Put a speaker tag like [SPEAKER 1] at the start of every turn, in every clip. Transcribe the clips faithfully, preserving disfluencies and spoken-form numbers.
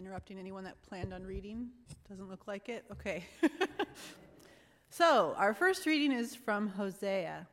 [SPEAKER 1] interrupting anyone that planned on reading? Doesn't look like it? Okay. So, our first reading is from Hosea.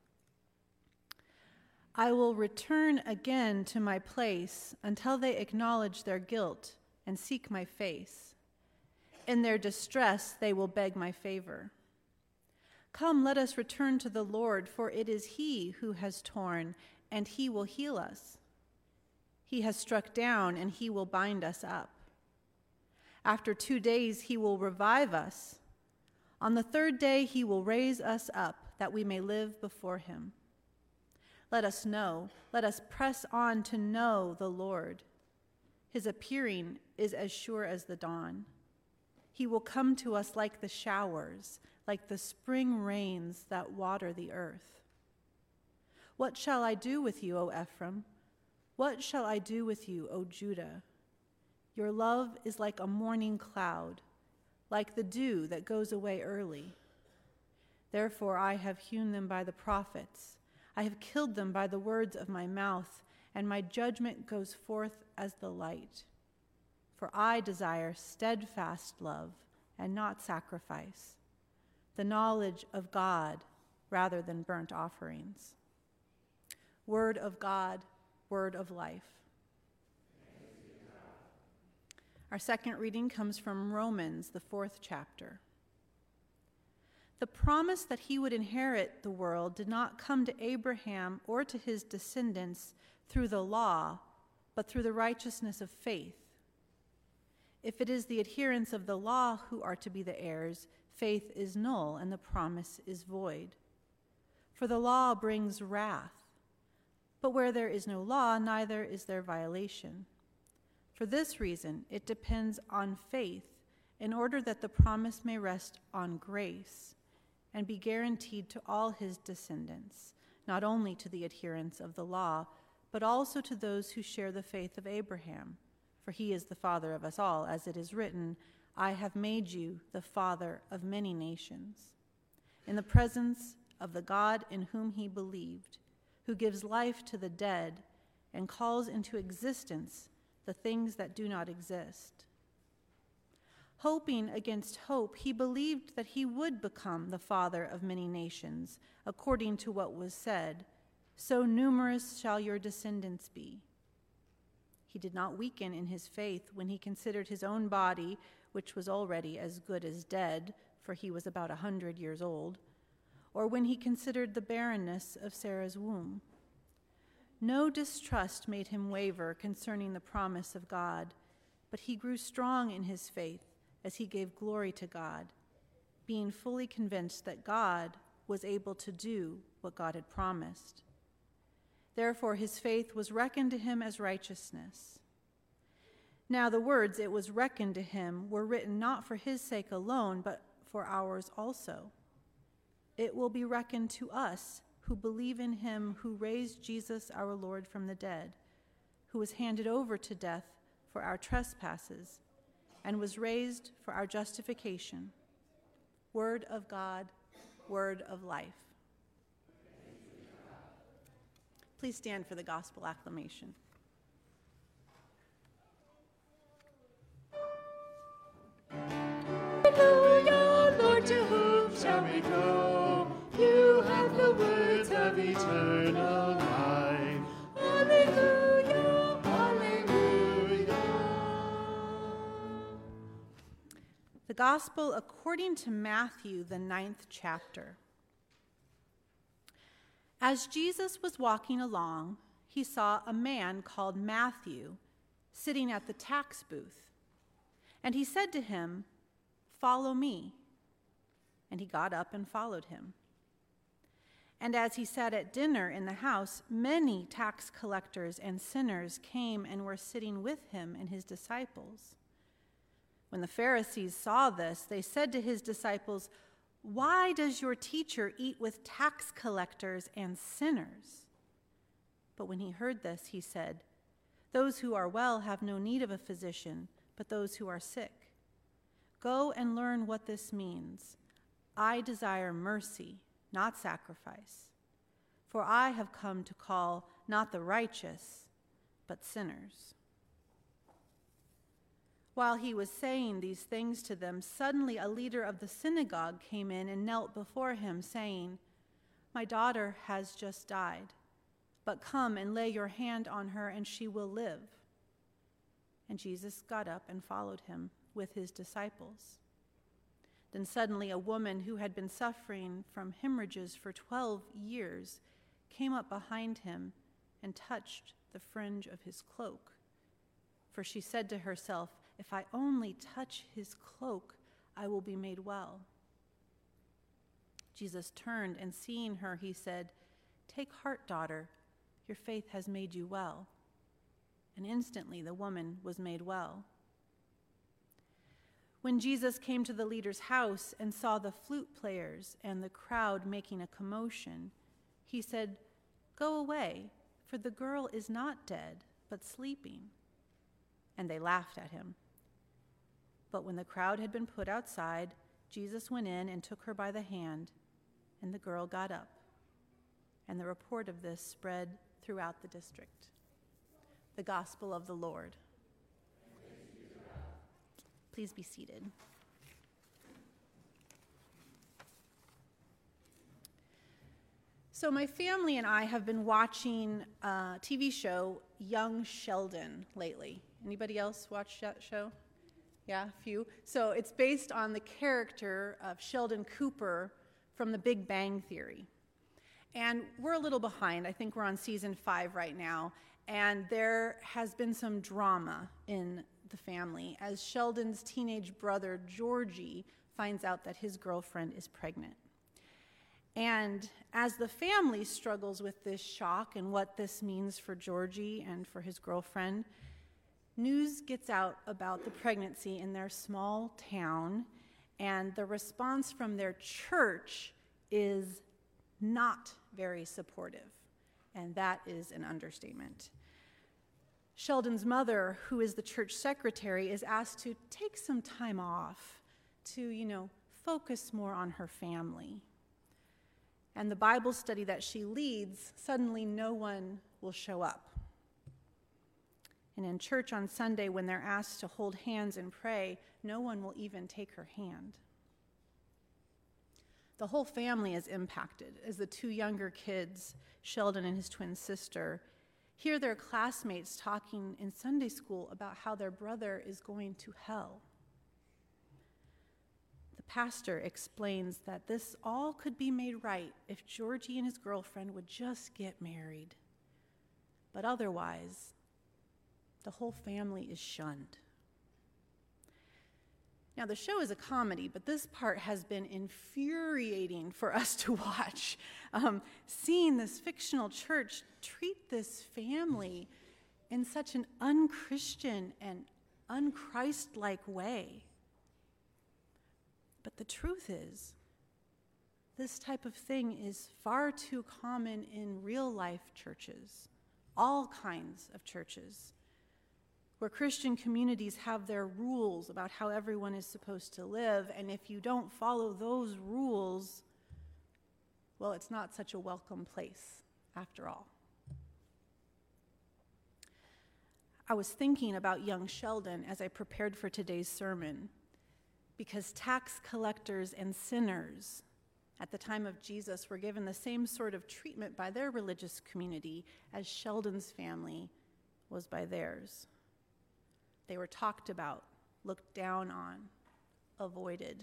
[SPEAKER 1] I will return again to my place until they acknowledge their guilt and seek my face. In their distress, they will beg my favor. Come, let us return to the Lord, for it is he who has torn, and he will heal us. He has struck down, and he will bind us up. After two days, he will revive us. On the third day, he will raise us up, that we may live before him. Let us know, let us press on to know the Lord. His appearing is as sure as the dawn. He will come to us like the showers, like the spring rains that water the earth. What shall I do with you, O Ephraim? What shall I do with you, O Judah? Your love is like a morning cloud, like the dew that goes away early. Therefore I have hewn them by the prophets. I have killed them by the words of my mouth, and my judgment goes forth as the light. For I desire steadfast love and not sacrifice, the knowledge of God rather than burnt offerings. Word of God, word of life. Our second reading comes from Romans, the fourth chapter. The promise that he would inherit the world did not come to Abraham or to his descendants through the law, but through the righteousness of faith. If it is the adherents of the law who are to be the heirs, faith is null and the promise is void. For the law brings wrath. But where there is no law, neither is there violation. For this reason, it depends on faith, in order that the promise may rest on grace and be guaranteed to all his descendants, not only to the adherents of the law, but also to those who share the faith of Abraham. For he is the father of us all, as it is written, I have made you the father of many nations, in the presence of the God in whom he believed, who gives life to the dead and calls into existence the things that do not exist. Hoping against hope, he believed that he would become the father of many nations, according to what was said, so numerous shall your descendants be. He did not weaken in his faith when he considered his own body, which was already as good as dead, for he was about a hundred years old, or when he considered the barrenness of Sarah's womb. No distrust made him waver concerning the promise of God, but he grew strong in his faith as he gave glory to God, being fully convinced that God was able to do what God had promised. Therefore his faith was reckoned to him as righteousness. Now the words, "it was reckoned to him," were written not for his sake alone, but for ours also. It will be reckoned to us who believe in him who raised Jesus our Lord from the dead, who was handed over to death for our trespasses, and was raised for our justification. Word of God, word of life. Please stand for the gospel acclamation.
[SPEAKER 2] Hallelujah, Lord, to whom shall we go? You have the words of eternal life. Hallelujah, hallelujah.
[SPEAKER 1] The Gospel according to Matthew, the ninth chapter. As Jesus was walking along, he saw a man called Matthew sitting at the tax booth. And he said to him, "Follow me." And he got up and followed him. And as he sat at dinner in the house, many tax collectors and sinners came and were sitting with him and his disciples. When the Pharisees saw this, they said to his disciples, "Why does your teacher eat with tax collectors and sinners?" But when he heard this, he said, "Those who are well have no need of a physician, but those who are sick. Go and learn what this means. I desire mercy, not sacrifice. For I have come to call not the righteous, but sinners." While he was saying these things to them, suddenly a leader of the synagogue came in and knelt before him, saying, "My daughter has just died, but come and lay your hand on her and she will live." And Jesus got up and followed him with his disciples. Then suddenly a woman who had been suffering from hemorrhages for twelve years came up behind him and touched the fringe of his cloak. For she said to herself, "If I only touch his cloak, I will be made well." Jesus turned, and seeing her, he said, "Take heart, daughter, your faith has made you well." And instantly the woman was made well. When Jesus came to the leader's house and saw the flute players and the crowd making a commotion, he said, "Go away, for the girl is not dead, but sleeping." And they laughed at him. But when the crowd had been put outside, Jesus went in and took her by the hand, and the girl got up. And the report of this spread throughout the district. The Gospel of the Lord. Please be seated. So my family and I have been watching a T V show, Young Sheldon, lately. Anybody else watch that show? Yeah, a few. So it's based on the character of Sheldon Cooper from The Big Bang Theory. And we're a little behind. I think we're on season five right now. And there has been some drama in the family as Sheldon's teenage brother, Georgie, finds out that his girlfriend is pregnant. And as the family struggles with this shock and what this means for Georgie and for his girlfriend, news gets out about the pregnancy in their small town, and the response from their church is not very supportive, and that is an understatement. Sheldon's mother, who is the church secretary, is asked to take some time off to, you know, focus more on her family. And the Bible study that she leads, suddenly no one will show up. And in church on Sunday, when they're asked to hold hands and pray, no one will even take her hand. The whole family is impacted as the two younger kids, Sheldon and his twin sister, hear their classmates talking in Sunday school about how their brother is going to hell. The pastor explains that this all could be made right if Georgie and his girlfriend would just get married. But otherwise, the whole family is shunned. Now, the show is a comedy, but this part has been infuriating for us to watch. Um, seeing this fictional church treat this family in such an unchristian and unchrist-like way. But the truth is, this type of thing is far too common in real-life churches, all kinds of churches, where Christian communities have their rules about how everyone is supposed to live, and if you don't follow those rules, well, it's not such a welcome place after all. I was thinking about young Sheldon as I prepared for today's sermon, because tax collectors and sinners at the time of Jesus were given the same sort of treatment by their religious community as Sheldon's family was by theirs. They were talked about, looked down on, avoided.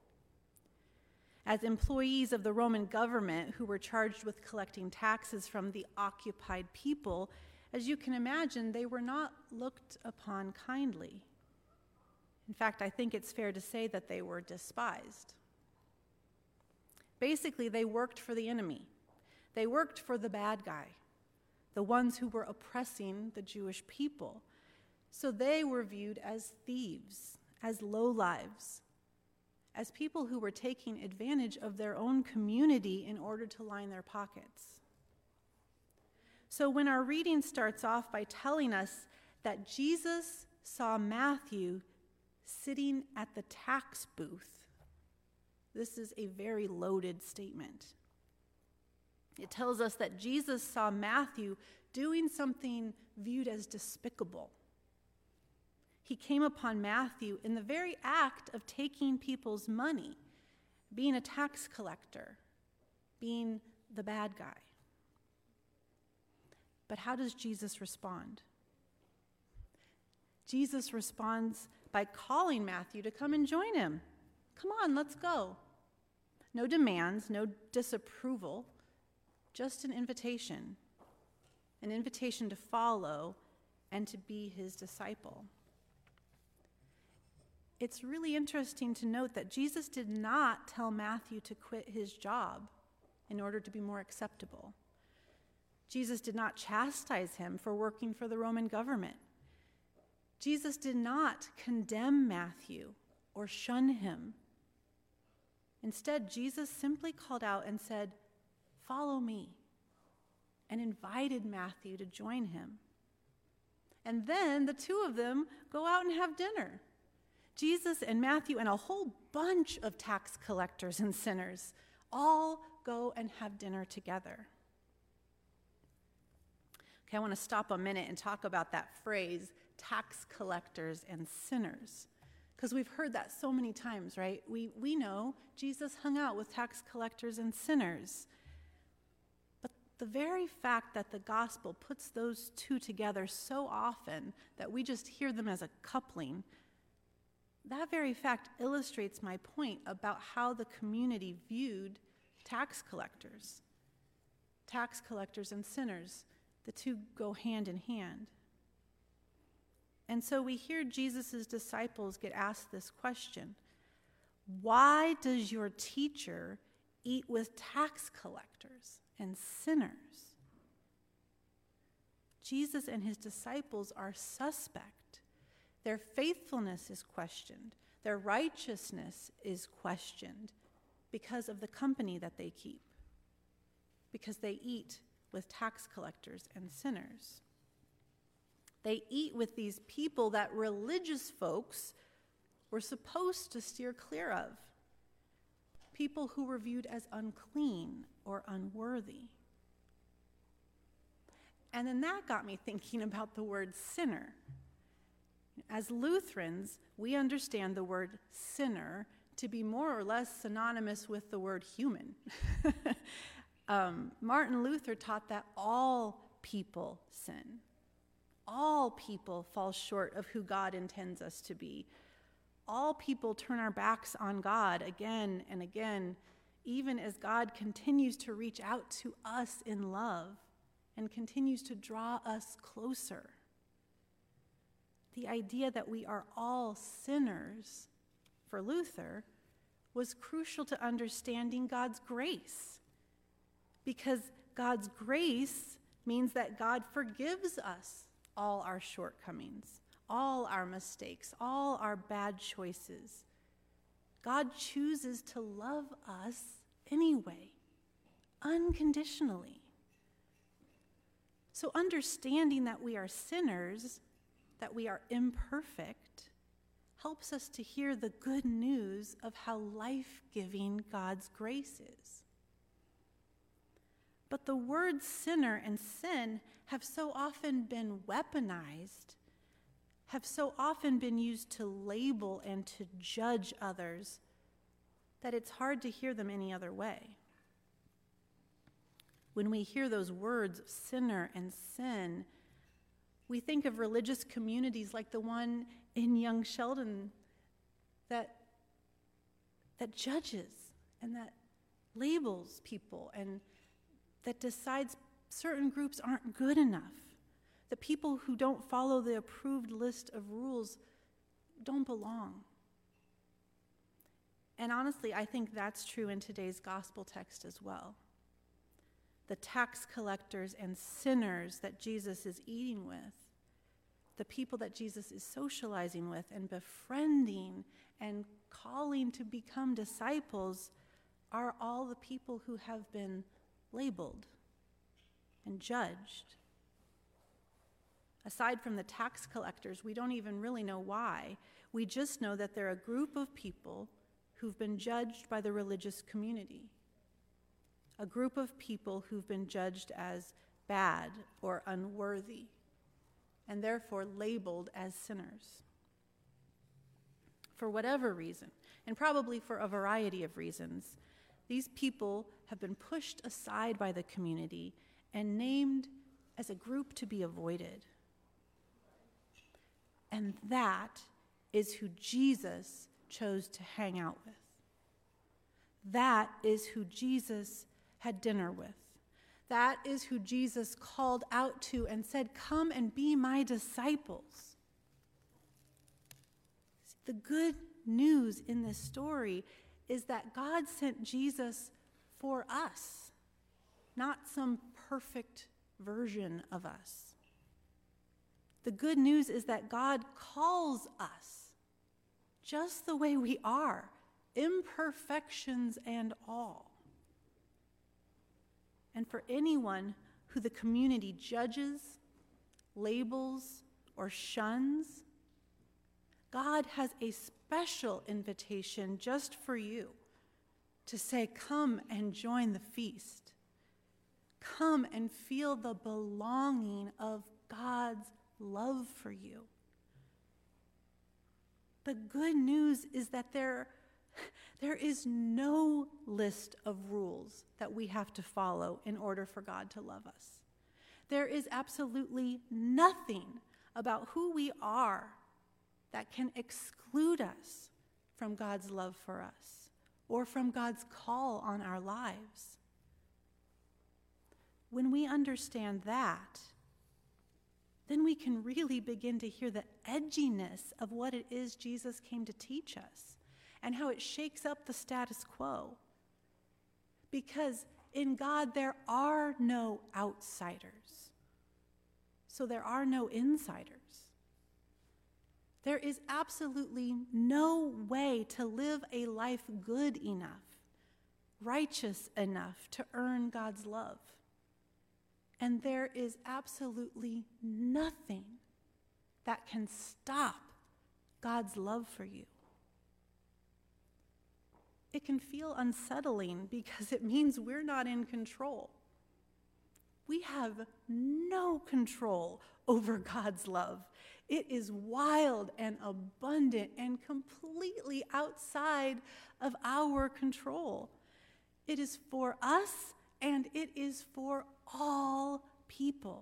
[SPEAKER 1] As employees of the Roman government who were charged with collecting taxes from the occupied people, as you can imagine, they were not looked upon kindly. In fact, I think it's fair to say that they were despised. Basically, they worked for the enemy. They worked for the bad guy, the ones who were oppressing the Jewish people. So they were viewed as thieves, as lowlives, as people who were taking advantage of their own community in order to line their pockets. So when our reading starts off by telling us that Jesus saw Matthew sitting at the tax booth, this is a very loaded statement. It tells us that Jesus saw Matthew doing something viewed as despicable. he came upon Matthew in the very act of taking people's money, being a tax collector, being the bad guy. But how does Jesus respond? Jesus responds by calling Matthew to come and join him. Come on, let's go. No demands, no disapproval, just an invitation. An invitation to follow and to be his disciple. It's really interesting to note that Jesus did not tell Matthew to quit his job in order to be more acceptable. Jesus did not chastise him for working for the Roman government. Jesus did not condemn Matthew or shun him. Instead, Jesus simply called out and said, "Follow me," and invited Matthew to join him. And then the two of them go out and have dinner. Jesus and Matthew and a whole bunch of tax collectors and sinners all go and have dinner together. Okay, I want to stop a minute and talk about that phrase, tax collectors and sinners, because we've heard that so many times, right? We, we know Jesus hung out with tax collectors and sinners. But the very fact that the gospel puts those two together so often that we just hear them as a coupling, that very fact illustrates my point about how the community viewed tax collectors. Tax collectors and sinners, the two go hand in hand. And so we hear Jesus' disciples get asked this question: why does your teacher eat with tax collectors and sinners? Jesus and his disciples are suspect. Their faithfulness is questioned. Their righteousness is questioned because of the company that they keep, because they eat with tax collectors and sinners. They eat with these people that religious folks were supposed to steer clear of, people who were viewed as unclean or unworthy. And then that got me thinking about the word sinner. As Lutherans, we understand the word sinner to be more or less synonymous with the word human. um, Martin Luther taught that all people sin. All people fall short of who God intends us to be. All people turn our backs on God again and again, even as God continues to reach out to us in love and continues to draw us closer. The idea that we are all sinners, for Luther, was crucial to understanding God's grace. Because God's grace means that God forgives us all our shortcomings, all our mistakes, all our bad choices. God chooses to love us anyway, unconditionally. So understanding that we are sinners, that we are imperfect, helps us to hear the good news of how life-giving God's grace is. But the words sinner and sin have so often been weaponized, have so often been used to label and to judge others, that it's hard to hear them any other way. When we hear those words, sinner and sin, we think of religious communities like the one in Young Sheldon that, that judges and that labels people and that decides certain groups aren't good enough. The people who don't follow the approved list of rules don't belong. And honestly, I think that's true in today's gospel text as well. The tax collectors and sinners that Jesus is eating with, the people that Jesus is socializing with and befriending and calling to become disciples, are all the people who have been labeled and judged. Aside from the tax collectors, we don't even really know why. We just know that they're a group of people who've been judged by the religious community. A group of people who've been judged as bad or unworthy, and therefore labeled as sinners. for whatever reason, and probably for a variety of reasons, these people have been pushed aside by the community and named as a group to be avoided. And that is who Jesus chose to hang out with. That is who Jesus had dinner with. That is who Jesus called out to and said, "Come and be my disciples." The good news in this story is that God sent Jesus for us, not some perfect version of us. The good news is that God calls us just the way we are, imperfections and all. And for anyone who the community judges, labels, or shuns, God has a special invitation just for you to say, "Come and join the feast. Come and feel the belonging of God's love for you." The good news is that there, there is no list of rules that we have to follow in order for God to love us. There is absolutely nothing about who we are that can exclude us from God's love for us or from God's call on our lives. When we understand that, then we can really begin to hear the edginess of what it is Jesus came to teach us and how it shakes up the status quo. Because in God, there are no outsiders, so there are no insiders. There is absolutely no way to live a life good enough, righteous enough to earn God's love. And there is absolutely nothing that can stop God's love for you. It can feel unsettling because it means we're not in control. We have no control over God's love. It is wild and abundant and completely outside of our control. It is for us and it is for all people.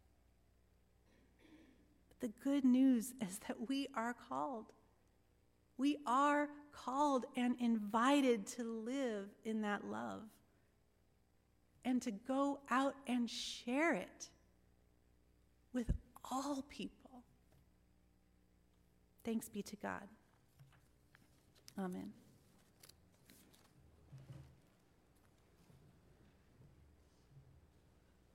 [SPEAKER 1] The good news is that we are called. We are called and invited to live in that love and to go out and share it with all people. Thanks be to God. Amen.